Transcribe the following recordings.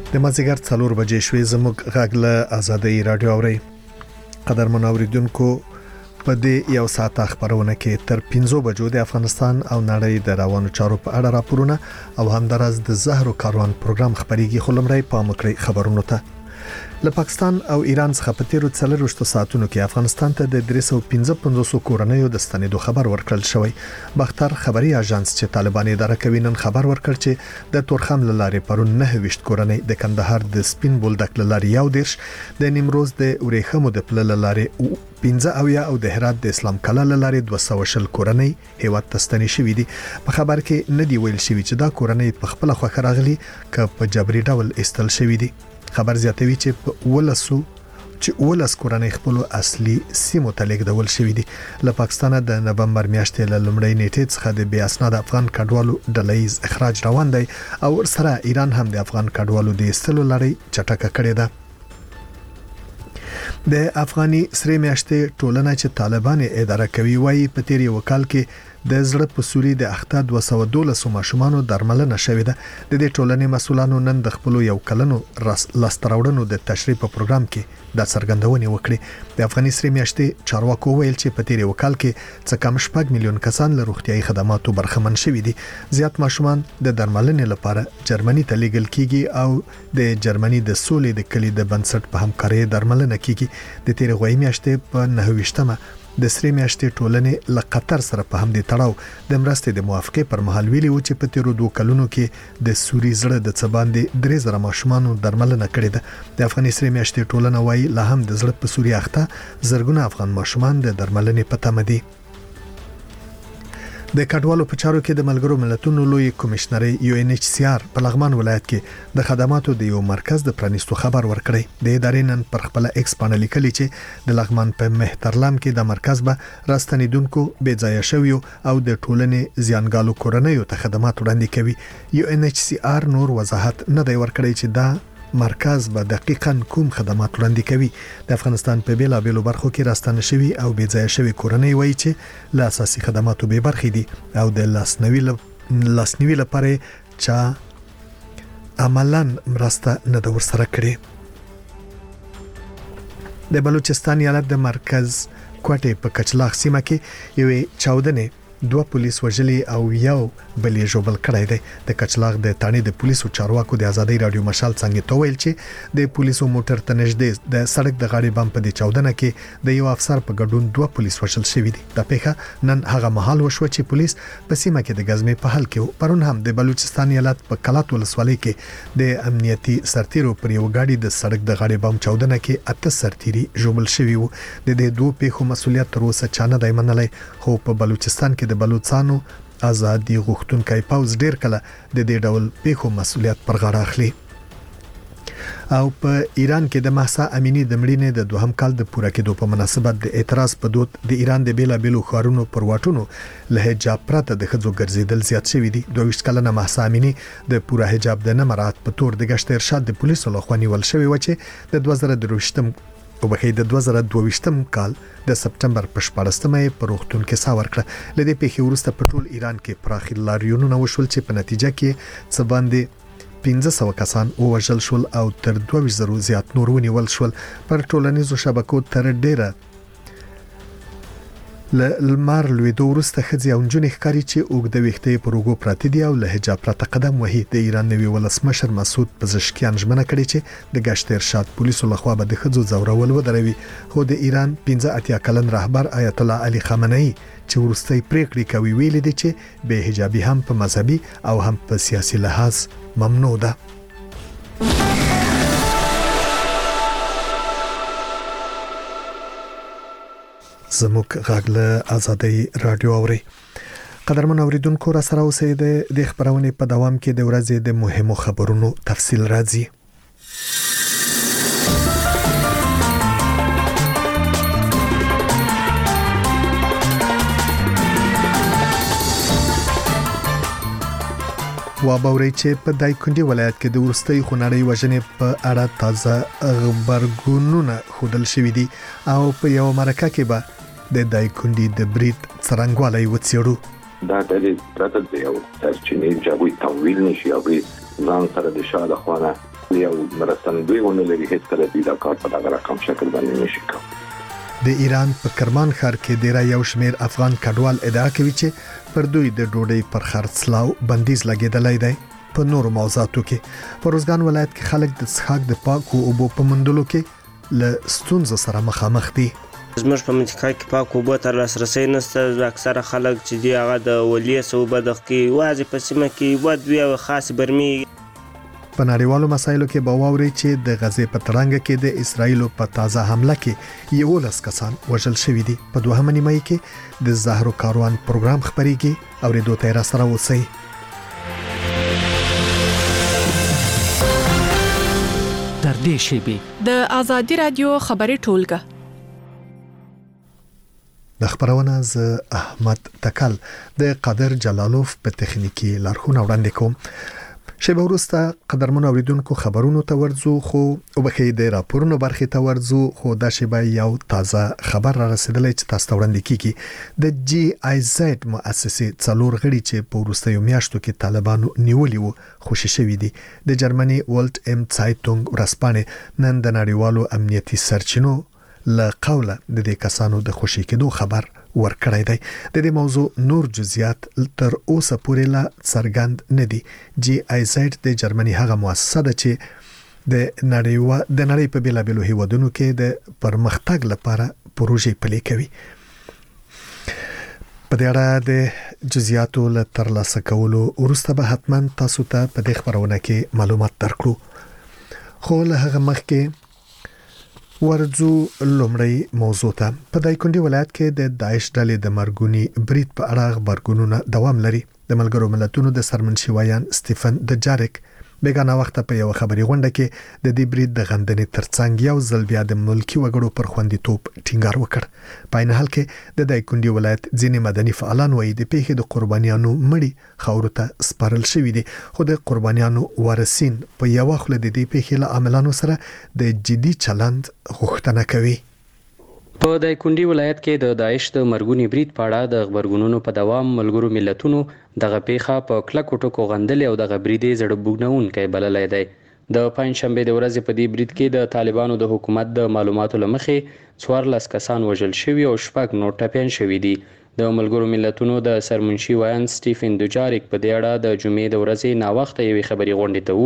د مازیګر 4 بجې شوې زموږ غږ له آزادۍ رادیو اوري قدرمن اوریدونکو په دې یو ساعت خبرونه کې تر 15 بجو د افغانستان او نړۍ د روانو چارو په اړه راپورونه او همدارس د زهر او کاروان پروګرام خبريږي خلمړی په مکرې خبرونه ته له پاکستان او ایران څخه په تیرو 4 ساعتونو کې افغانستان ته د 355 کورنیو د ستنېدو خبر ورکړل شوی. بختر خبري اژانس چې طالبان اداره کوي نن خبر ورکړ چې د تورخم لارې پرون 29 کورنۍ د کندهار د سپین بولدک لارې یو دیرش د نیمروز د اورېخمو د پل لارې 15 او د هرات د اسلام کلا لارې 200 کورنۍ هیواد تستنې شوې دي. په خبر کې ندی ویل شوی چې دا کورنۍ په خپل خوخه راغلي ک په جبري ډول استل شوې دي. خبر زیاتوي چې په ولس کورنۍ خپل اصلي سیمو ته لیږدول شوې دي. له پاکستان د نومبر میاشتې له لومړۍ نیټې څخه د بیا اسناد افغان کډوالو ډلهیز اخراج روان دی او سره ایران هم د افغان کډوالو د استلو لړۍ چټکه کړې ده. د افغاني سری میاشتې ټولنه چې طالبان اداره کوي وايي په تیر یو کال کې د زړه په سوري د اخته 212 ماشومانو درملنه شوې ده. د دې ټولنې مسولانو نن د خپل یو کلنو لاستراوړنو د تشریح په پروګرام کې د څرګندونې وکړې. د افغاني سری میاشتې چارواکو ویل چې په تیر یو کال کې څه کم 6 میلیون کسان له روغتيایي خدماتو برخمن شوي دي. زیات ماشومان د درملنې لپاره جرمني ته لیږل کیږي او د جرمني د سولې د کلی د بنسټ په همکارۍ درملنه کیږي. د تیر غوي میاشتې په 9 د سری میاشتې ټولنې له قطر سره په همدې تړاو د مرستې د موافقه پر مهال ویلي و چې په تیرو 2 کلونو کې د سوري زړه د څباندې 3000 ماشومانو درملنه کړې ده. د افغاني سری میاشتې ټولنه وايي لا هم د زړه په سوري اخته زرګونه افغان ماشومان د درملنې په تمه دي. د کډوالو په چارو کې د ملګرو ملتونو لوی کمشنري UNHCR په لغمان ولایت کې د خدماتو د یو مرکز د پرانیستو خبر ورکړی. د ادارې نن پر خپل ایکس باندې لیکلي چې د لغمان په مهترلام کې د مرکز به راستنیدونکو بې ځای شویو او د ټولنې زیانګالو کورنیو ته خدمات وړاندې کوي. UNHCR نور وضاحت نه دی ورکړی چې دا مرکز به دقیقاً کوم خدمات وړاندې کوي. د افغانستان په بیلابېلو برخو کې راستنه شوی او بې ځای شوی کورنۍ وایي چې له اساسي خدماتو بې برخې دي او د لاسنیوي لپاره چا عملاً مرسته نه د ورسره کړې. د بلوچستان ایالت د مرکز کوټې په کچلاغ سیمه کې یوې چاودنې 2 پولیس وژلي او یو بلې جوبل کړی دی. د کچلاغ د تانې د پولیسو چارواکو د آزادۍ رادیو مشال څنګه تویل چې د پولیسو موټر ته نږدې د سړک د غاړې بم په دې چاودنه کې د یو افسر په ګډون 2 پولیس وژل شوي دي. د پیښه نن هغه مهال وشو چې پولیس په سیمه کې د غزمې په حل کې پرون هم د بلوچستان ایالت په کلات ولسوالۍ کې د امنیتي سرتیرو پر یو غاډي د سړک د غاړې بم چاودنه کې 8 سرتیري جوړل شوي وو. د دې 2 پیښو مسولیت تر اوسه چانه دی منلای، خو په بلوچستان کې د بلوچستانو آزادي غوښتونکي پاوز ډیر کله د دې ډول پیښو مسولیت پر غاړه اخلي. او په ایران کې د مهسا امینی د مړینې د 2 کال د پوره کېدو په مناسبت د اعتراض په دود د ایران د بیلابېلو ښارونو پر واټونو له حجاب پرته د ښځو ګرځیدل زیات شوي دي. 22 کلنه مهسا امینی د پوره حجاب د نه مراعات په تور د گشت ارشاد د پولیسو لخوا نیول شوی و چې د 2022 کال د سپټمبر په 14مه په روغتون کې سا ورکړه. لدې پیښې وروسته په ټول ایران کې پراخي لاریونونه وشول چې په نتیجه کې څه باندې 1500 کسان وژل شول او تر 2000 زیات نور ونیول شول. پر ټولنیزو شبکو تر ډیره لمر لویدو وروسته ښځې او نجونې ښکاري چې اوږده ویښته پر اوږو پراته دي او له حجاب پرته قدم وهي. د ایران نوي ولسمشر مسعود پزشکیان ژمنه کړې چې د گشت ارشاد پولیسو لخوا به د ښځو ځورول ودروي. خو د ایران 15 کلن رهبر آیت الله علي خامنه‌ای چې وروستۍ پریکړې کوي ویلي دي چې به حجابي هم په مذهبي او هم په سیاسي لحاظ ممنوع ده. زموږ غږ له آزادۍ رادیو اوري. قدرمن اوریدونکو را سره اوسئ. د خبرونې په دوام کې د ورځې د مهمو خبرونو تفصیل راځي. وابوري چې په دایکنډي ولایت کې د ورستۍ خونړۍ وژنې په اړه تازه خبرګونونه خودل شوې دي او په یو مرکه کې به د دایکنډي د برید څرنګوالی وڅېړو. دا د یو سرچینې جوړوي تمویل نشي او ځان سره د شاده خوانه یو مرستندوی ونه لري هیڅ کله دې دا کار په دغه رقم شکل باندې نشي کوي. د ایران په کرمان ښار کې ډیر یو شمیر افغان کډوال ادعا کوي چې پر دوی د ډوډۍ پر خرڅلاو بندیز لګیدلای دی. په نورو موضوعاتو کې په روزګان ولایت کې خلک د څښاک د پاکو اوبو په موندلو کې له ستونزو سره مخامخ دي. زموږ په منطقه کې پاک اوبو ته لاسرسی نشته. اکثره خلک چې دی هغه د ولیس اوبه د کې واځي په سیمه کې ودوي او خاص برمي. په نړیوالو مسایلو کې به واوري چې د غزې په ترانګ کې د اسرایل په تازه حمله کې 11 کسان وژل شوي دي. په دوهمه نیمه کې د زهرو کاروان پروګرام خبريږي او ریډیو ته را سره اوسئ. در دې شیبي د آزادي رادیو خبري ټولګه د خبرونه ز احمد تکل د قادر جلالوف په تخنیکی لارښوونه وړاندې کوم. شیبه وروسته قدرمن اوریدونکو خبرونو ته ورځو خو وبخې د راپورونو برخه ته ورځو خو دا شیبه یو تازه خبر را رسیدلی چې تاسو وړاندې کیږي. د جی آی زد مؤسسه څلور غړي چې په وروستیو میاشتو کې طالبانو نیولي وو خوشی شوی دي. د جرمني ولټ ام سایټونګ ورسپانې نن د نړیوالو امنیتي سرچینو له قوله د دې کسانو د خوشی کېدو خبر ورکړی دی. د دې موضوع نور جزئیات تر اوسه پورې لا څرګند نه دي. جی آی زد د جرمني هغه مؤسسه ده چې د نړۍ په بیلابیلو هیوادونو کې د پرمختګ لپاره پروژې پلي کوي. په دې اړه د جزئیاتو له ترلاسه کولو وروسته به حتما تاسو ته په دې خبرونه کې معلومات درکړو. خو له هغه مخکې ورځو لومړی موضوع ته. په دایکنډي ولایت کې د داعش ډلې د مرګونی برید په اړه خبرګونونه دوام لري. د ملګرو ملتونو د سرمنشي وایان سټیفن دجارک بیگانه وخت په یو خبري غونډه کې د دې برید د غندنې ترڅنګ یو ځل بیا د ملکی وګړو پر خوندیتوب ټینګار وکړ. په عین حال کې د دایکنډي ولایت ځینې مدني فعالان وایي د پیښې د قربانیانو مړي خاورو ته سپارل شوی دي خو د قربانیانو وارثین په یو خل د دې پیښې له عاملانو سره د جدي چلند غوښتنه کوي. په دایکنډي ولایت کې د داعش د مرګونی برید په اړه د خبرګونونو په دوام ملګرو ملتونو دغه پیښه په کلکو ټکو غندلې او دغه بریدي زړه بوګنونکي بللای دی. د پنځشنبه د ورځې په دې برید کې د طالبانو د حکومت د معلوماتو لمخې 14 کسان وژل شوي او 6 نور ټپيان شوي دي. د ملګرو ملتونو د سرمنشي وایان سټیفن دجارک په دې اړه د جمعې د ورځې ناوخته یوې خبري غونډې ته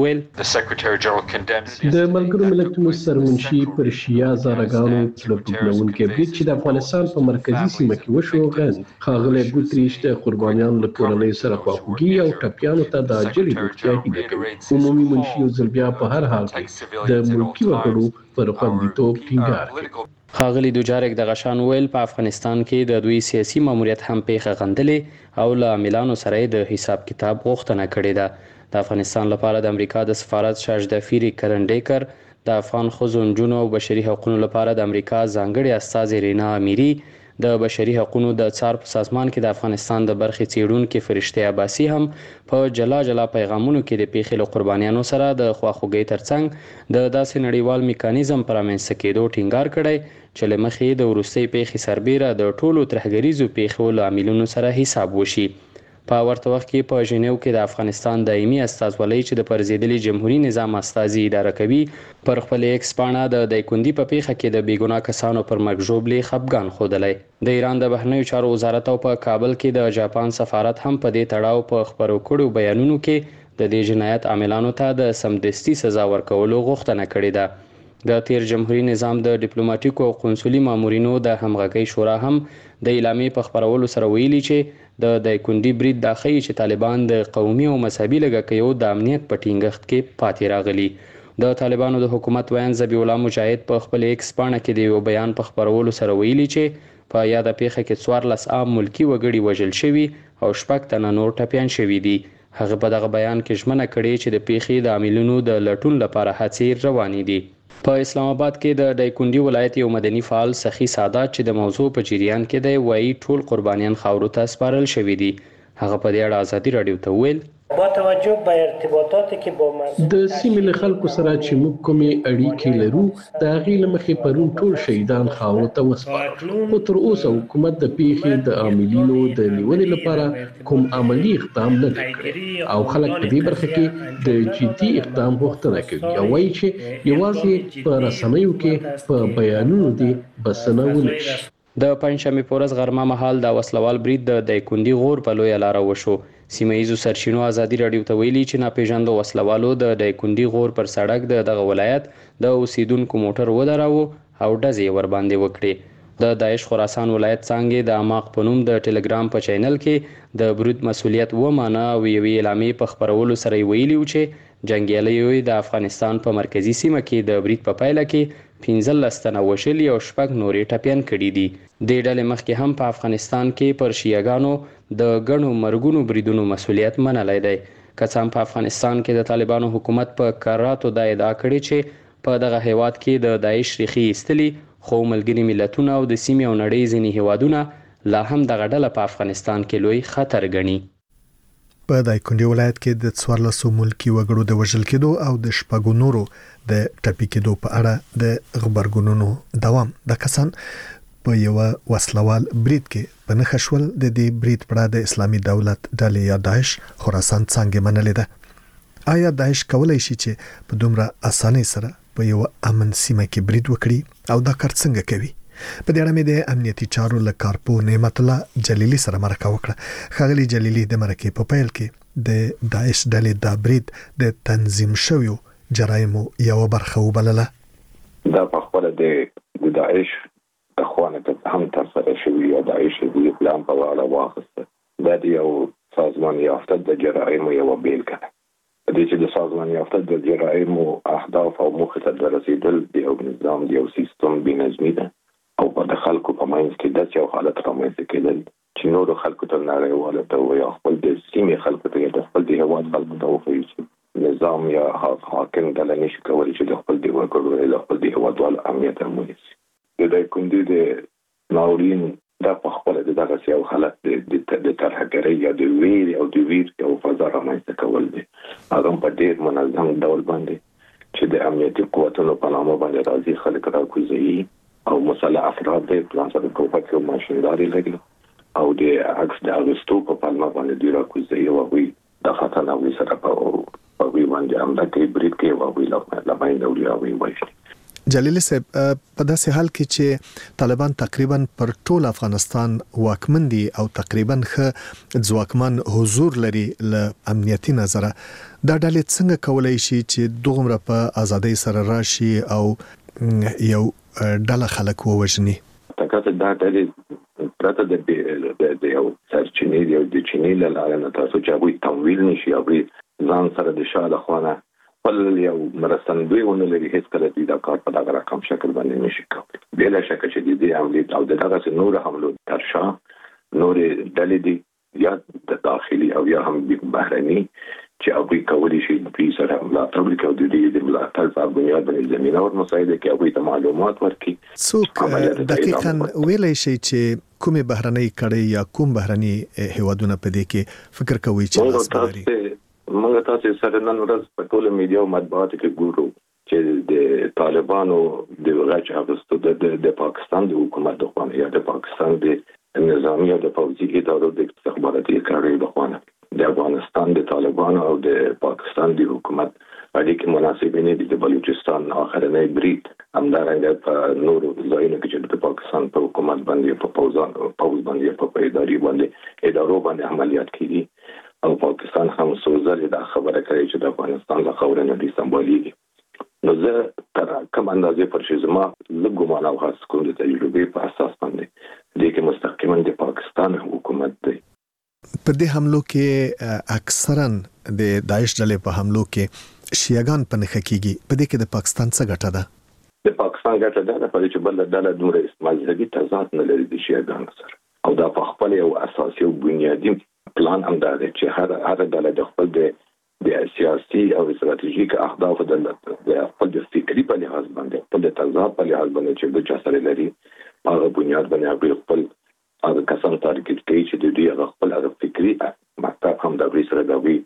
وویل د ملګرو ملتونو سرمنشي پر شیا زارګانو د بوګنونکو برید چې د افغانستان په مرکزی سیمه کې وشو غند خاغله ګوتریش د قربانیانو له کورنۍ سره خواخوږي او ټپيانو ته د اجري روغتیا هیله کوي. عمومي منشي او ځلبیا په هر حال کې د ملکی وګړو پر خوندیتوب ټینګار کوي. خاغلی دجارک د غشان ویل په افغانستان کې د دوی سیاسي ماموریت هم پیښه غندلې او له عاملانو سره د حساب کتاب غوښتنه کړې ده. د افغانستان لپاره د امریکا د سفارت شاجدافیری کرنډیکر د افغان ښځو نجونو او بشري حقوقو لپاره د امریکا ځانګړي استاذ رینا امیری د بشري حقوقو د څار په سازمان کې د افغانستان د برخې څیړونکو فرشته عباسی هم په جلا پیغامونو کې د پیښې له قربانیانو سره د خواخوږۍ ترڅنګ د داسې نړیوال میکانیزم پر امنځته کېدو ټینګار کړی چې له مخې د وروستۍ پیښې سربیره د ټولو ترهګریزو پیښو له عاملونو سره حساب وشي. په ورته وخت کې په ژنیو کې د افغانستان دایمي استازولۍ چې د پرزیدلي جمهوریت نظام استازي اداره کوي پر خپل ایکس پاڼه د دایکنډي په پیښه کې د بیګناه کسانو پر مرګ ژوبلې خپګان ښودلی. د ایران د بهرنیو چارو وزارت او په کابل کې د جاپان سفارت هم په دې تړاو په خبرو کړو بیانونو کې د دې جنایت عاملانو ته د سمدستي سزا ورکولو غوښتنه کړې ده. د تیر جمهوریت نظام د ډیپلوماټیکو او قونسلي مامورینو د همغږۍ شورا هم د اعلامیې په خبرولو سره ویلي چې د دایکنډي برید دا ښیي چې طالبان د قومي او مذهبي لږکیو د امنیت په ټینګښت کې پاتې راغلي. د طالبانو د حکومت ویان ذبیح الله مجاهد په خپل ایکس پاڼه کې د یو بیان په خبرولو سره ویلي چې په یاده پیښه کې 14 عام ملکی وګړي وژل شوي او 6 تنه نور ټپيان شوي دي. هغه په دغه بیان کې ژمنه کړې چې د پیښې د عاملینو د لټون لپاره هڅې روانې دي. په اسلام آباد کې د دایکنډي ولایت یو مدني فعال سخی سادات چې د موضوع په جریان کې دی وایي ټول قربانیان خاورو ته سپارل شوي دي. هغه په دې اړه آزادي رادیو ته ویل با توجه به ارتباطاتی که با د سیمې له خلکو سره چې موږ کومې اړیکې لرو د هغې له مخې پرون ټول شهیدان خاورو ته وسپارل خو تر اوسه حکومت د پیښې د عاملینو د نیولې لپاره کوم عملی اقدام نه دی کړی او خلک په دې برخه کې د جدي اقدام غوښتنه کوي او وایي چې یوازې په رسنیو کې په بیانونو دي بسنه ونه شي. د پنځشنبې په ورځ غرمه مهال د وسلوال برید د دایکنډي غور په لویه لاره وشو. سیمه ییزو سرچینو ازادي راډیو ته ویلي چې ناپېژاندو وسلوالو د دایکنډي غور پر سړک دغه ولایت د اوسیدونکو موټر ودراوه او ډزې ور باندې وکړې. د داعش خراسان ولایت څانګې د اماق په نوم د ټلګرام په چینل کې د برید مسولیت ومانه او یوې اعلامیې په خپرولو سره یې ویلي و چې جنګیالیو د افغانستان په مرکزی سیمه کې د برید په پایله کې 15 تنه وشلي او 6 نورې ټپیان کړي دي. د ډلې مخکې هم په افغانستان کې پر شیعاګانو د ګڼو مرګونو بریدونو مسولیت منلی دی. که څه هم په افغانستان کې د طالبانو حکومت په کراتو دا ادعا کړې چې په دغه هیواد کې د داعش ریښې ایستلي، خو ملګري ملتونه او د سیمې او نړۍ ځینې هیوادونه لا هم دغه ډله په افغانستان کې لوی خطر ګڼي. په دایکنډي ولایت کې د 14 ملکی وګړو د وژل کېدو او د شپږو نورو د ټپي کېدو په اړه د خبرګونونو دوام. د کسان په یو وسلوال برید کې په نښه شول. د دې برید په اړه د اسلامي دولت ډلې یا داعش خراسان څنګه منلې ده؟ آیا داعش کولای شي چې په دومره اسانۍ سره په یو امن سیمه کې برید وکړي او دا کار څنګه کوي؟ په دې اړه مې د امنیتي چارو له کارپو نعمت الله جلیلی سره مرکه وکړه. ښاغلي جلیلی د مرکې په پیل کې د داعش ډلې د برید د تنظیم شویو جرایمو یو برخه وبلله. دا په خپل د داعش اخوانه ته هم ترسره شوی یا داعش د پلان په اړه واخیسته. دا یو سازمان یافته د جرایمو یو بیلګه ده. د دې چې د سازمان یافته د جرایمو اهداف او موخې ته رسیدل د یو نظام د یو سیستم بنظمي ده او په خلکو په منځ کې د یو حالت رامنځته کېدل چې نور خلکو ته نړیواله ته یا خپل د سیمې خلکو ته د خپل د هیواد خلکو ته وښیي نظام یا حاکم ډله نشي کولی چې د خپل د وګړو له خپل د هیوادوالو امنیت ونیسي. د دایکنډي د ناورین دا په خپل دغه یو حالت د ترهګرۍ یا د ویر او د ویر یو فضا رامنځته کول دي. هغه په ډېر منظم ډول باندې چې د امنیتي قوتونو په نامه باندې راځي خلک راکوزوي او مسلح افراد د پلان سره ټوپک او ماشینداري لري او د عکس د اغستو په پلمه باندې دی راکوزي او وي د خطر نوې سره په وی باندې هم د کې برید کې او وی لا باندې او وی وایي. جلیلی صاحب، په داسې حال کې چې طالبان تقریبا پر ټول افغانستان واکمن دي او تقریبا ښه ځواکمن حضور لري له امنیتي نظره، دا ډلې څنګه کولای شي چې دومره په ازادۍ سره راشي او یو ډله خلک ووژني؟ تاسو دا ډلې پرته د یو سرچینې د چینې له لارې نه تاسو چې هغوی تمویل نشي او ځان سره د شاله خوانه بل یو مرستندوی ونه لري، هیڅ کله دې دا کار په دغه رقم شکل باندې نشي کولی. بلا شک چې دې عملیات او دغه نور حملو ترشا نور ډلې دي یا د داخلي او یا هم بهرني چې هغوی کولی شي په سره ملاتړ وکړي او د دې د ملاتړ په بنیاد باندې زمينه او مساعده کې هغوی ته معلومات ورکړي. څوک دقیقاً ویلای شي چې کومه بهرنۍ کړي یا کوم بهرني هیوادونه په دې کې فکر کوي چې لاسبري؟ موږ تاسو سره نن ورځ په ټول میډیا او مطبوعاتو کې ګورو چې د طالبانو د غچ اخیستو د پاکستان د حکومت د خوا یا د پاکستان د نظامی او د پوځي ادارو د استخباراتي کاري د خوا د افغانستان د طالبانو او د پاکستان د حکومت اړیکې مناسبې نه دي. د بلوچستان اخرنۍ برید همدارنګه په نورو ځایونو کې چې د پاکستان په حکومت باندې په پوځ باندې په اداري باندې ادارو باندې عملیات کیږي او پاکستان هم سوزل دا خبره کوي چې د افغانستان له خاورې نه دي سمباليږي. نو زه تر کوم اندازې پر شي زما لګومان او خاص کوم د تجربې په اساس باندې د کې مستقیما د پاکستان حکومت دی. په دې حملو کې اکثرا د داعش ډلې په حملو کې شیعاګان په نښه کیږي. په دې کې د پاکستان څه ګټه ده؟ د پاکستان ګټه ده چې بل ډله دومره مذهبي تضاد نه لري د شیعاګانو سره او دا په خپل یو اساسي او بنیادی پلان هم دا دی چې هر ډله د خپل د سیاسي او استراتیژیک اهداف د خپل د فکری په لحاظ باندې خپل د تضاد په لحاظ باندې چې د چا سره لري هغه بنیاد باندې خپل هغه کسان تارګت کوي چې د دې خپل فکری مطلب هم د سره د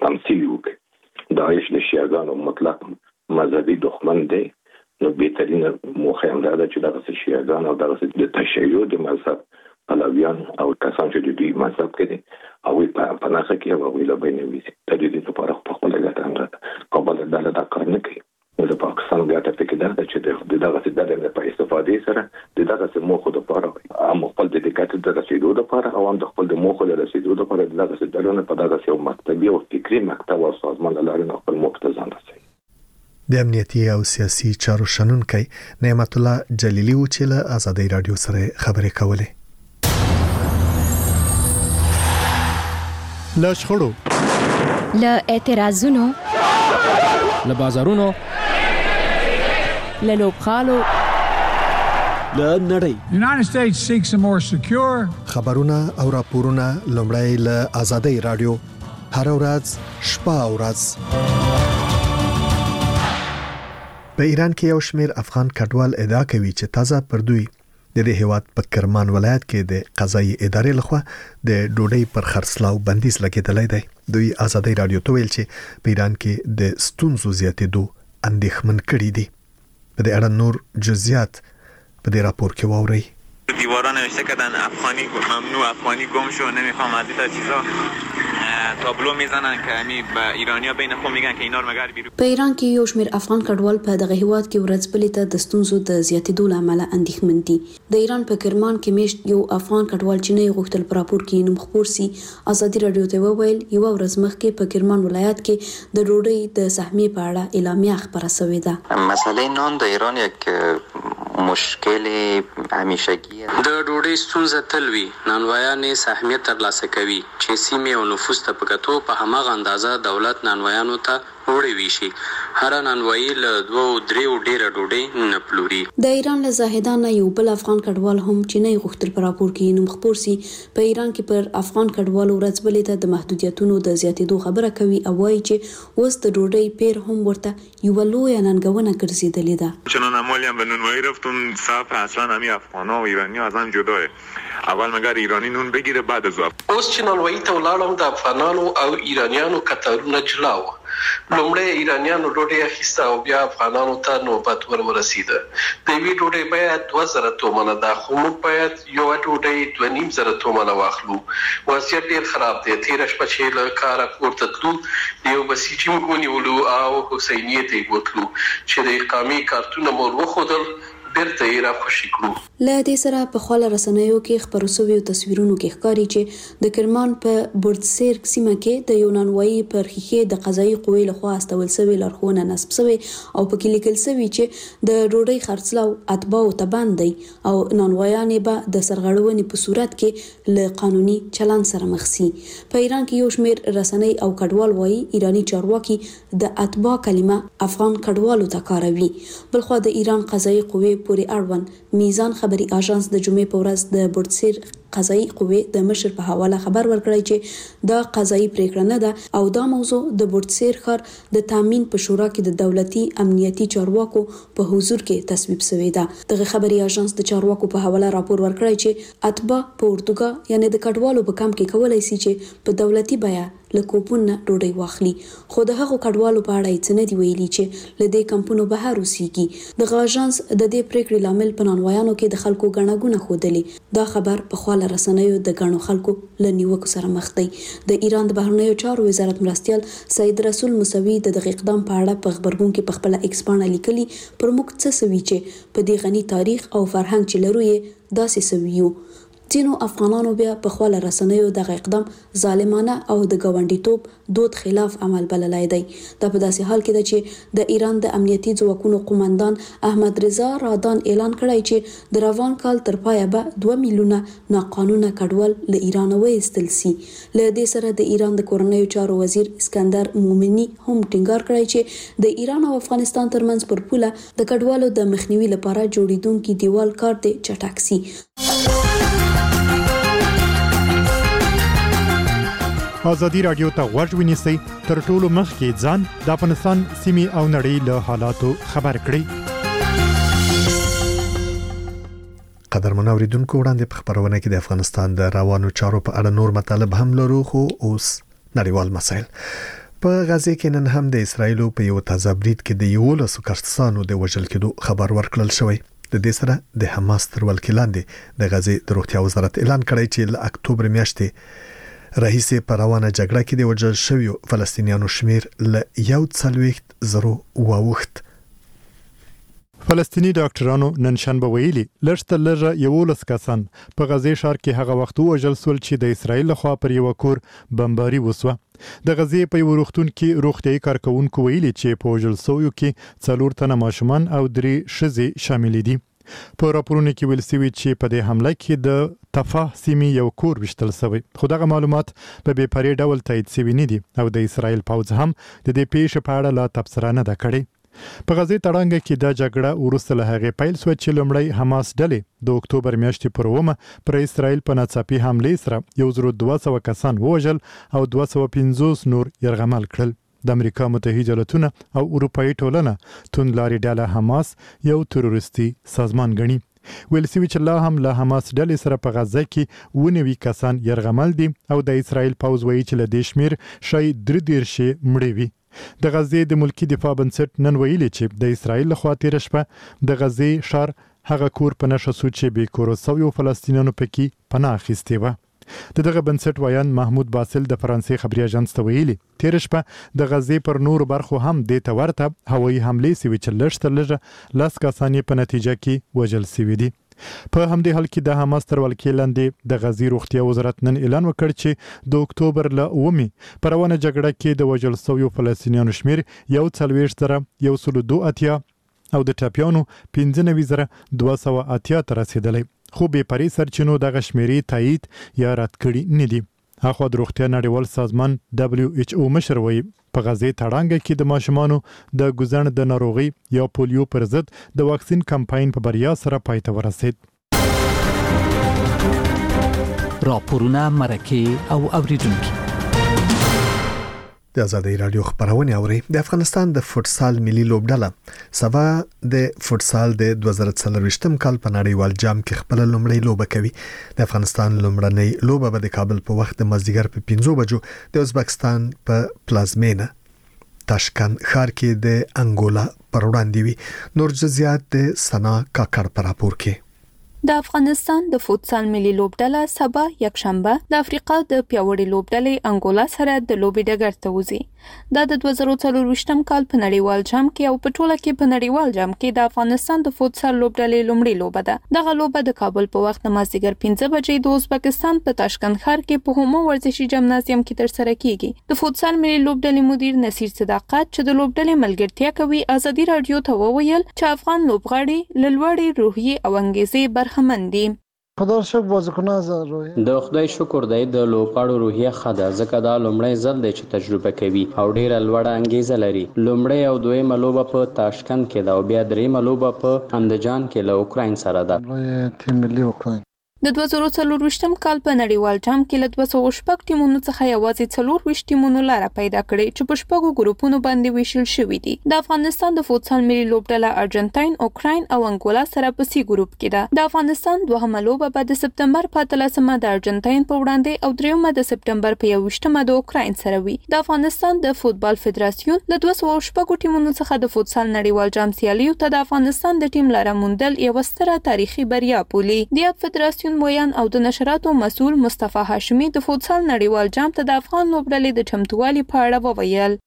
تمثيل وکړي. داعش د شیعاګانو مطلق مذهبي دښمن دی. نو بهترینه موخه هم ده چې دغه شیعاګان او دغه د تشیع د مذهب پلویان او کسان چې د دې مذهب کې دي او په ناخه کې هغه له بینه وي د دې لپاره په خپل ګټه هم قبل د کار نه کوي. د پاکستان ګټه په کې ده چې دغه د په استفادې سره دغه موخه د لپاره هم خپل د ګټه د رسیدو لپاره او هم د خپل د موخه د رسیدو لپاره دغه ډلونه په دغه یو مکتبي او فکری مکتب او سازمان لاره خپل موخه ته ځان رسوي. د امنیتي او سیاسي چارو شنونکي نعمت الله جلیلی و چې له آزادۍ رادیو سره خبرې کولې. له شخړو، له اعتراضونو، له بازارونو، له لوبخالو، له نړۍ. United States seeks a more secure. خبرونه او راپورونه لومړی له آزادۍ رادیو هر ورځ شپه او ورځ. په ایران کې یو شمېر افغان کډوال ادعا کوي چې تازه پر دوی د دې هیواد په کرمان ولایت کې د قضایي ادارې لخوا د ډوډۍ پر خرڅلاو بندیز لګیدلی دی. دوی آزادۍ رادیو ته ویل چې په ایران کې د ستونزو زیاتېدو اندېښمن کړي دي. په دې اړه نور جزئیات په دې راپور کې واورئ. دیوارا نوشته کردن افغانی ممنوع، افغانی گم شو، نمیخوام از این چیزا تابلو میزنن که همین با ایرانیا بین خود میگن که اینا رو مگر بیرون. په ایران کې یو شمېر افغان کډوال په دغه هیواد کې ورځپلې ته د ستونزو د زیاتېدو له امله اندېښمن دي. د ایران په کرمان کې میشت یو افغان کډوال چې نه غوښتل پر راپور کې نوم خپور سي آزادۍ رادیو ته وویل یو ورځ مخکې په کرمان ولایت کې د ډوډۍ د سهمیې په اړه اعلامیه خبره شوې ده. مسئله نان در ایران یک مشکل همیشگی د ډوډۍ ستونزه تل وي. نانوایانې سهمیت ترلاسه کوي چې سیمې او نفوس ته په کتو په هماغه اندازه دولت نانوایانو ته وړي ویشي. هر نانوایي له 2-3 ډیره ډوډۍ نه پلوري. د ایران له زاهدانه یو بل افغان کډوال هم چې نه غوښتل پر راپور کې نوم خپور سي په ایران کې پر افغان کډوالو ورځپلې ته د محدودیتونو د زیاتېدو خبره کوي او وایي چې اوس د ډوډۍ پیر هم ورته یو لوی ننګونه ګرځېدلې ده. چنان عملی هم به نانوایی رفتون صف اصلا همین افغانا و ایرانی از هم جداه. اول مگر ایرانی نون بگیره بعد از اوس چې نانوایی ته ولاړم د افغانانو او ایرانیانو کتارونه جلا و. لومړی ایرانیانو ډوډۍ اخیسته او بیا افغانانو ته نوبت ورسیده. د یوې ډوډۍ بیه 2000 تومنه ده خو موږ باید یو ډوډۍ 2500 تومنه واخلو. وضعیت ډیر خراب دی. تېره شپه چې له کاره کور ته تلو یو بسیجي موږ ونیولو او حسینیې ته یې بوتلو چې د اقامې کارتونه مو وښودل بیرته یې راخوشي کړو. له دې سره په خواله رسنیو کې خپرو شویو تصویرونو کې ښکاري چې د کرمان په بردسیر سیمه کې د یونانوایی پر ښیښې د قضایي قوې لخوا استول شوی لارښوونه نصب شوی او پکې لیکل شوی چې د ډوډۍ خرڅلاو اتباعو ته بند دی او نانوایان به د سرغړونې په صورت کې له قانوني چلن سره مخ شي. په ایران کې یو شمېر رسنۍ او کډوال وایي ایرانی چارواکي د اتباع کلمه افغان کډوالو ته کاروي. بلخو د ایران قضایي قوې پورې اړوند میزان خبري اژانس د جمعې په ورځ د بردسیر قضایي قوې د مشر په حواله خبر ورکړی چې دا قضایي پریکړه نه ده او دا موضوع د بردسیر ښار د تامین په شورا کې د دولتي امنیتي چارواکو په حضور کې تصویب شوې ده. دغه خبري اژانس د چارواکو په حواله راپور ورکړی چې اتباع په اردوګا یعنی د کډوالو په کم کې کولای شي چې په دولتي بیه له کوپون نه ډوډۍ واخلي. خو د هغو کډوالو په اړه یې څه نه دي ویلي چې له دې کمپونو بهر اوسېږي. دغه اژانس د دې پریکړې لامل په نانوایانو کې د خلکو ګڼه ګوڼه ښودلې. دا خبر په خواله رسنیو د ګڼو خلکو له نیوکو سره مخ دی. د ایران د بهرنیو چارو وزارت مرستیال سید رسول موسوي د دغه اقدام په اړه په خبرګون کې په خپل ایکس باندې لیکلي پر موږ څه سوي چې په دې غني تاریخ او فرهنګ چې لرو یې داسې سویو. ځینو افغانانو بیا په خواله رسنیو دغه اقدام ظالمانه او د ګاونډیتوب دود خلاف عمل بللی دی. دا په داسې حال کې ده چې د ایران د امنیتي ځواکونو قومندان احمد رضا رادان اعلان کړی چې د روان کال تر پایه به 2 میلیونه ناقانونه کډوال له ایران وایستل سي. له دې سره د ایران د کورنیو چارو وزیر اسکندر مومنی هم ټینګار کړی چې د ایران او افغانستان ترمنځ پر پوله د کډوالو د مخنیوي لپاره جوړیدونکي دیوال کار دی چټک سي. آزادی رادیو ته غوږ ونیسئ تر ټولو مخکې ځان د افغانستان سیمې او نړۍ له حالاتو خبر کړئ. قدرمن اوریدونکو وړاندې په خبرونه کې د افغانستان د روانو چارو په اړه نور مطالب هم لرو خو اوس نړیوال مسایل. په غزه کې نن هم د اسرایل په یو تازه برید کې د 11 کسانو د وژل کېدو خبر ورکړل شوی. د دې سره د حماس تر ولکې لاندې د غزه د روغتیا وزارت اعلان کړی چې له اکتوبر میاشتې راهیسې په روانه جګړه کې د وژل شویو فلسطینیانو شمیر له 1.0 واوښت. فلسطینی ډاکټرانو نن شنبه ویلي لږ لږه 11 کسان په غزه ښار کې هغه وخت وژل شول چې د اسرایل لخوا پر یو کور بمباري وسوه. د غزې په یو روغتون کې روغتیايي کارکونکو ویلي چې په وژل شویو کې 4 تنه ماشومان او 3 ښځې شامل دي. په راپورونو کې ویل شوی چې په دې حمله کې د تفاح سیمې یو کور وشتل شوی، خو دغه معلومات په بې پرې ډول تایید شوي نه دي او د اسرایل پوځ هم د دې پیښې په اړه لا تبصره نه ده کړې. په غزې تړانګه کې دا جګړه وروسته له هغې پیل شوه چې لومړی حماس ډلې د اکتوبر میاشتې پر 1 پر اسرایل په ناڅاپي حملې سره 1200 کسان ووژل او 250 نور یرغمل کړل. د امریکا متحده ایالاتونه او اروپאי ټولنه توندلاري ډله حماس یو تروریستي سازمان ګڼي. ویل شوی چې لا هم له حماس ډلې سره په غزه کې 90 کسان یرغمل دي او د اسرایل پوځ وایي چې له دې شمیر شاید 3 مړي وي. د غزې د ملکی دفاع بنسټ نن ویلي چې د اسرایل لخوا تیر شپه د غزې ښار هغه کور په نشه سو چې به کورسوي فلسطینیانو پکې پناه اخیستي و. دغه بنسټ وایان محمود باسل د فرانسې خبري اژانس ته ویلي تیر شپه د غزې پر نور برخو هم د تورته هوایي حمله سوي چې لږ 10 کسان په نتیجه کې وژل شوي دي. په همدې حال کې د حماس تر ولکې لاندې د غزې روغتیا وزارت نن اعلان وکړ چې د اکتوبر له 1 پر روانه جګړه کې د وژل شویو فلسطینیانو شمیر 142 او د ټاپیانو 15280 ته رسیدلی، خو بې پرې سرچینو دغه شمیرې تایید یا رد کړي نه دي. اخوا د روغتیا نړیوال سازمان WHO مشر وایي په غزې تړانګه کې د ماشومانو د ګوزن د ناروغي یا پولیو پر ضد د واکسین کمپاین په بریا سره پای ته ورسید. راپورونه مرکه او اوریدونکو د آزادۍ رادیو خبرونه اوري. د افغانستان د فوتسال ملي لوبډله سبا د فوتسال د 2024 کال په نړیوال جام کې خپل لومړی لوبه کوي. د افغانستان لومړنۍ لوبه به د کابل په وخت د مازدیګر په 5 بجو د ازبکستان په پلازمینه تاشکند ښار کې د انګولا پر وړاندې وي. نور جزئیات د سنا کاکړ پر راپور کې. د افغانستان د فوتسال ملي لوبډله سبا یکشنبه د افریقا د پیاوړي لوبډلې انګولا سره د لوبې ډګر ته وځي. دا د 2024 کال په نړیوال جام کې او په ټوله کې په نړیوال جام کې د افغانستان د فوتسال لوبډلې لومړی لوبه ده. دغه لوبه د کابل په وخت د مازدیګر 5 بجې د ازبکستان په تاشکند ښار کې په هومو ورزشي جمنازیم کې ترسره کیږي. د فوتسال ملي لوبډلې مدیر نصیر صداقت چې د لوبډلې ملګرتیا کوي آزادي رادیو ته وویل چې افغان لوبغاړي لوړې روحي او انګیزې برخمن دي. خدای شکر بازیکنان روحیه د خدای شکر دی د لوبغاړو روحیه ښه ده ځکه دا لومړی ځل دی چې تجربه کوي او ډیره لوړه انګیزه لري. لومړی او دویمه لوبه په تاشکند کې ده او بیا دریمه لوبه په اندجان کې له اوکراین سره ده. تیم ملي اوکراین د 2024 کال په نړیوال جام کې له 206 ټیمونو څخه یوازې 24 ټیمونو لاره پیدا کړې چې په شپږو ګروپونو باندې ویشل شوي دي. د افغانستان د فوتسال ملي لوبډله ارجنټاین، اوکراین او انګولا سره په سی ګروپ کې ده. د افغانستان دوهمه لوبه به د سپتمبر په 13مه د ارجنټاین په وړاندې او دریمه د سپتمبر په 21مه د اوکراین سره وي. د افغانستان د فوتبال فدراسیون له 206 ټیمونو څخه د فوتسال نړیوال جام سیالیو ته د افغانستان د ټیم لاره موندل یو ستره تاریخي بریا بولي. د فدراسیون ویان او د نشراتو مسؤل مصطفی هاشمی د فوتسال نړیوال جام ته د افغان لوبډلې د چمتووالي په اړه وویل.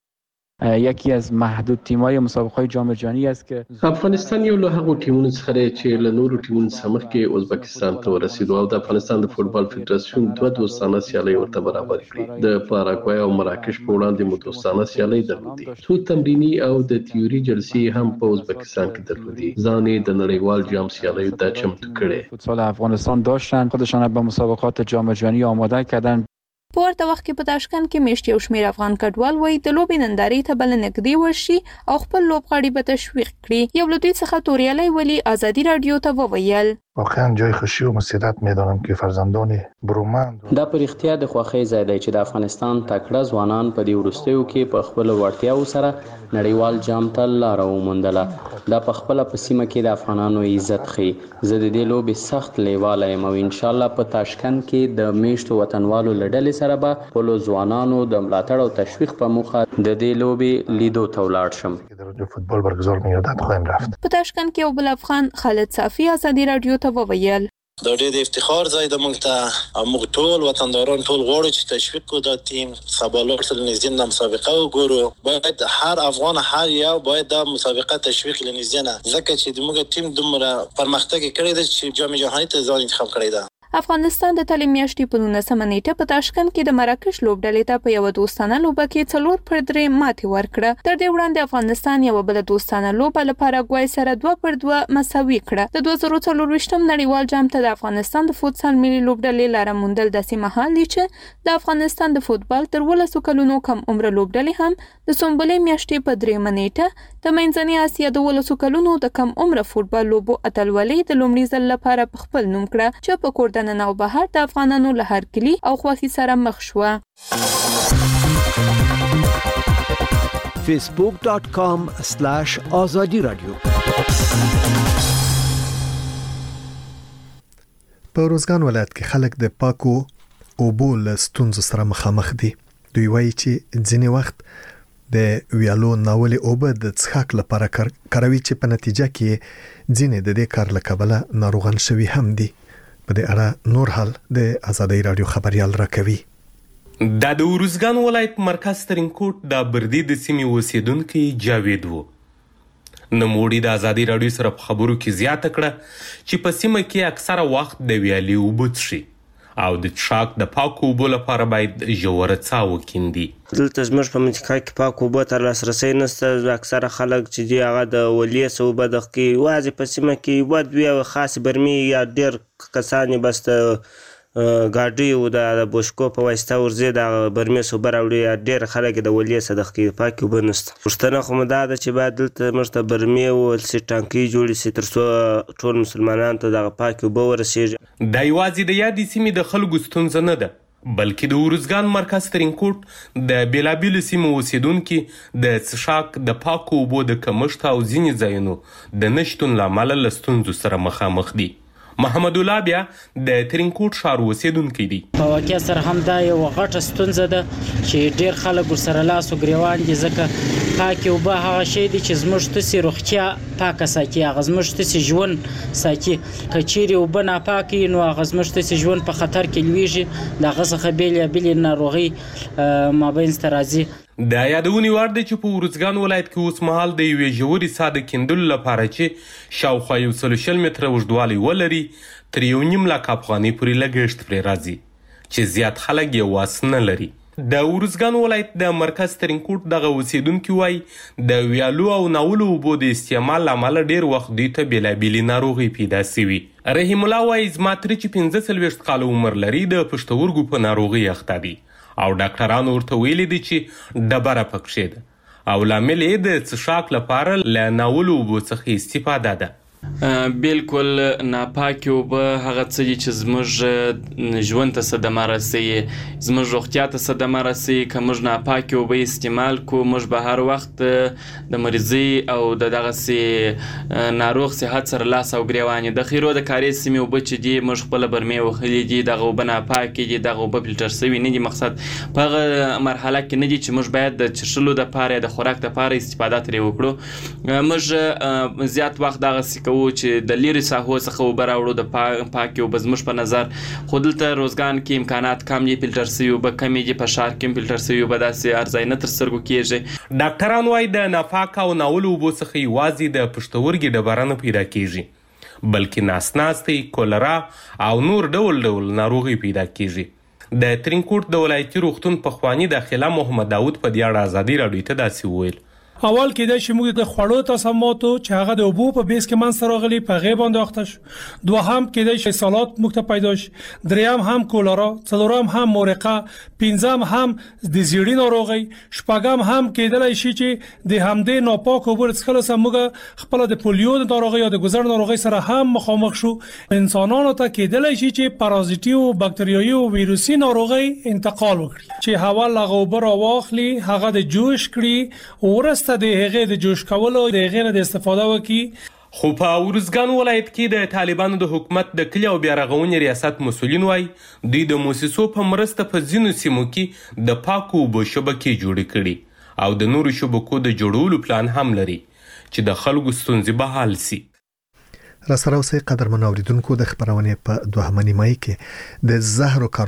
یکی از محدود تیم‌های مسابقه‌های جام جهانی است که افغانستان یو له هغو ټیمونو څخه دی چې له نورو ټیمونو څخه مخکې ازبکستان ته ورسېدو او د افغانستان د فوتبال فدراسیون دوه دوستانه سیالۍ ورته برابر کړې. د پاراګوای او مراکش په وړاندې مو دوستانه سیالۍ درلودې. څو تمرینی او د تیوري جلسې هم په ازبکستان کې درلودې. ځان یې د نړیوال جام سیالیو ته چمتو کړي. فوتسال افغانستان داشتن خودشان به مسابقات جام جهانی آماده کردن. په ورته وخت کې په تاشکند کې میشت یو شمېر افغان کډوال وایي د لوبې نندارې ته بل نږدې ورشي او خپل لوبغاړي به تشویق کړي. یو له دوی څخه توریالی ولی آزادي رادیو ته وویل. واقعا جای خوشی و مسرت میدانم که فرزندان برومند دا پر اختیار د خوخی ځای دی چې د افغانستان تکړه ځوانان په دې وروستیو کې په خپل وړتیاو سره نړیوال جام ته لار وموندله. دا په خپل په سیمه کې د افغانانو عزت خي. زه د دې لوبې سخت لیواله یم او ان شاء الله په تاشکند کې د میشتو وطنوالو لړلې سره به خپل ځوانانو د ملاتړ او تشویق په موخه د دې لوبې لیدو ته ولاړ شم. در فوتبال برگزار می‌گردد خواهیم رفت. په تاشکند کې یو بل افغان خالد صافی ازادي رادیو ته وویل دا ډېر د افتخار ځای د موږ ته او موږ ټول وطنداران ټول غواړو چې تشویق کو دا ټیم سبا لاړ شو نږدې د مسابقه وګورو. باید هر افغان هر یو باید دا مسابقه تشویق لنږدې نه ځکه چې د موږ ټیم دومره پرمختګ کړی دی چې جام جهانی ته ځان انتخاب کړی دی. افغانستان د تلې میاشتې په 19 نیټه په تاشکند کې د مراکش لوبډلې ته په یو دوستانه لوبه کې 4-3 ماتې ورکړه. تر دې وړاندې افغانستان یو بل دوستانه لوبه له پاراګوای سره 2-2 مساوي کړه. د 2024 نړیوال جام ته د افغانستان د فوتسال ملي لوبډلې لاره موندل داسې مهال دی چې د افغانستان د فوتبال تر 12 کلونو کم عمر لوبډلې هم د سنبلې میاشتې په 3 نیټه د منځنۍ اسیا د 12 کلونو د کم عمر فوتبال لوبو اتلولۍ د لومړي ځل لپاره په خپل نوم کړه چې په کوردن او بهر د افغانانو له هر کلی او خوښي سره مخ شو. facebook.com/azadi radio په روزګان ولایت کې خلک د پاکو اوبو له ستونزو سره مخامخ دي. دوی وایي چې ځینې وخت د ویالو ناولې اوبه د څښاک لپاره کاروي چې په نتیجه کې ځینې د دې کار له کبله ناروغان شوي هم دي. په دې اړه نور حال د آزادۍ رادیو خبريال راکوي. دا د روزګان ولایت مرکز ترینکوټ د بردي د سیمې اوسیدونکي جاوید وو. نوموړي د آزادۍ رادیو سره په خبرو کې زیاته کړه چې په سیمه کې اکثره وخت د ویالې اوبه څښي او د څښاک د پاکو اوبو لپاره باید ژوره څاه وکیندي. دلته زموږ په منطقه کې پاکو اوبو ته لاسرسی نشته. اکثره خلک چې دي هغه د ولیې اوبه دغه یوازې په سیمه کې یوه دوې خاصې برمې یا ډېر کسان یې بس د ګاډیو د بوشکو په واسطه ورځي د برمې اوبه راوړي. ډېر خلک د ولیې دغه پاکې اوبه نشته. پوښتنه خو مو دا ده چې باید دلته موږ ته برمې ولسي ټانکۍ جوړې شي تر څو ټول مسلمانانو ته دغه پاکې اوبه ورسېږي. دا یوازې د یادې سیمې د خلکو ستونزه نه ده بلکې د روزګان مرکز ترینکوټ د بیلابیلو سیمو اوسیدونکي د څښاک د پاکو اوبو د کمښت او ځینې ځایونو د نشتون له امله له ستونزو سره مخامخ دي. محمد الله بیا د ترینکوټ ښار اوسیدونکی دی. په واقع سره هم دا یو غټه ستونزه ده چې ډېر خلک ورسره لاس او ګریوان دي ځکه پاکې اوبه هغه شی دی چې زموږ تاسې روغتیا پاکه ساتي. هغه زموږ تاسې ژوند ساتي. که چیرې اوبه ناپاکې نو هغه زموږ تاسې ژوند په خطر کې لویږي. د هغه څخه بېلې ناروغۍ مابینځ ته راځي. دا یادونې وړ دی چې په روزګان ولایت کې اوس مهال د یوې ژورې څاه د کیندلو لپاره چې شاوخوا 120 متره اوږدوالی ولري تر 1.5 لک افغانۍ پورې لګښت پرې راځي چې زیات خلک یې واس نه لري. د روزګان ولایت د مرکز ترینکوټ دغه اوسیدونکي وایي د ویالو او ناولو اوبو د استعمال له امله ډېر وخت دوی ته بېلابېلې ناروغۍ پیدا سوي. رحیم الله وایي زما تره چې 45 کاله عمر لري د پښتورګو په ناروغۍ اخته دی او ډاکټرانو ورته ویلي دي چې ډبره پکښې ده او لامل یې د څښاک لپاره له ناولو اوبو څخه استفاده ده. بالکل ناپاکې اوبه هغه څه دي چې زموږ ژوند ته صدمه رسوي، زموږ روغتیا ته صدمه رسوي. که موږ ناپاکې اوبه استعمال کړو موږ به هر وخت د مریضۍ او د دغسې ناروغ صحت سره لاس او ګریوان یو. د خیرو د کاري سیمې اوبه چې دي موږ خپله برمې وهلي دي، دغه اوبه ناپاکې دي، دغه اوبه فلټر شوي نه دي. مقصد په هغه مرحله کې نه دي چې موږ باید د څښلو دپاره یا د خوراک دپاره استفاده ترې وکړو. موږ زیات وخت دغسې کوو چې د لرې ساحو څخه اوبه راوړو د پاکې اوبه. زموږ په نظر خو دلته روزګان کې امکانات کم دي، فلټر شوي اوبه کمې دي، په ښار کې هم فلټر شوي اوبه داسې ارزای نه تر سترګو کېږي. ډاکټران وایي د ناپاکه او ناولو اوبو څخه یوازې د پښتورګي ډبره نه پیدا کېږي بلکې ناسناستې، کولرا او نور ډول ډول ناروغۍ پیدا کېږي. د ترینکوټ د ولایتي روغتون پخواني داخله محمد داود په دې اړه آزادۍ راډیو ته داسې وویل. اول کېدای شي موږ د خوړو تصماتو چې هغه د اوبو په بیس کې منځ راغلي په غیب باندې اخته شو. دوهم کېدای شي سالات موږ ته پیدا شي. دریم هم کولرا، څلورم هم مورقه، پنځم هم د زیړی ناروغي، شپږم هم کېدای شي چې د همدې ناپاک اوبو څخه سمګه خپل د پولیو د ناروغي یا د ګزر ناروغي سره هم مخامخ شو. انسانانو ته کېدای شي چې پارازیتي او باکتریایي او ویروسي ناروغي انتقال وکړي چې هوا لغه اوبه راواخلي، هغه د جوش کړي، ورسته د هغه د جوش کولو د هغه نه د استفاده وکړي. خو په ارزګان ولایت کې د طالبانو د حکومت د کلی او بیارغونې ریاست مسولین وایي دوی د موسسو په مرسته په ځینو سیمو کې د پاکو اوبو شبکې جوړې کړي او د نورو شبکو د جوړولو پلان هم لري چې د خلکو ستونزې به حل سي. را سره اوسئ قدرمن اوریدونکو، د خبرونه په دوهمه نیمه کې د زهر او